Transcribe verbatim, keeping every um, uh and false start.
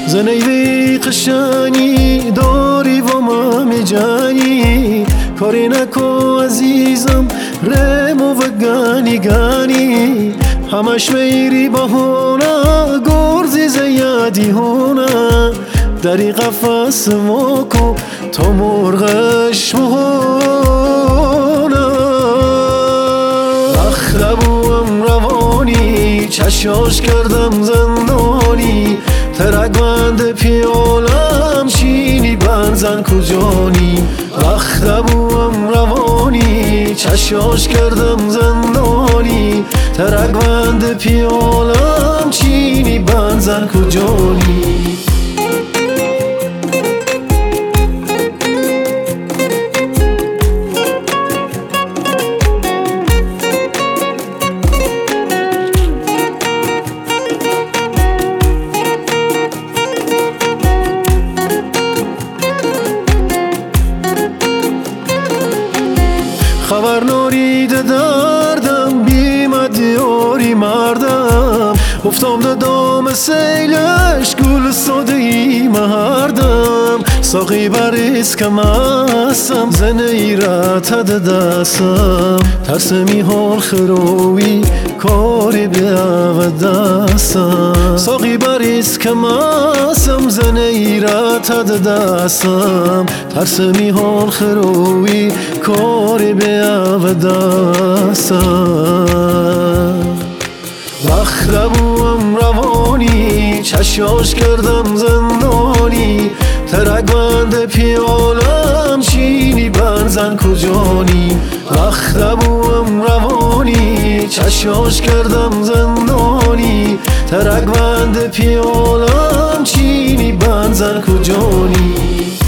زنیوی قشنگی داری و مامی جانی کاری نکو عزیزم رمو و گانی گانی همش میری بهونه گرزی زیادی هونه دری قفص موکو تو مرغش مهونه اخربوم روانی چشاش کردم زندانی ترکمند پیالم چینی بنزن کجانی اخربوم روانی چشاش کردم زندانی ترکمند پیالم چینی بنزن کجانی خبر نارید دردم بیمد یاری مردم افتام ده دام سیلش گل ساده ای مردم ساقی بریز که مستم زن ایرت دستم ترسمی حال خروی کاری بیا دستم ساقی بریز که مستم زن ایرت دستم ترسمی حال خروی کاری بیا دستم اخربوم روانی چشاش کردم زندانی ترکمند پیالم چینی بنزن کجانی اخربوم روانی چشاش کردم زندانی ترکمند پیالم چینی بنزن کجانی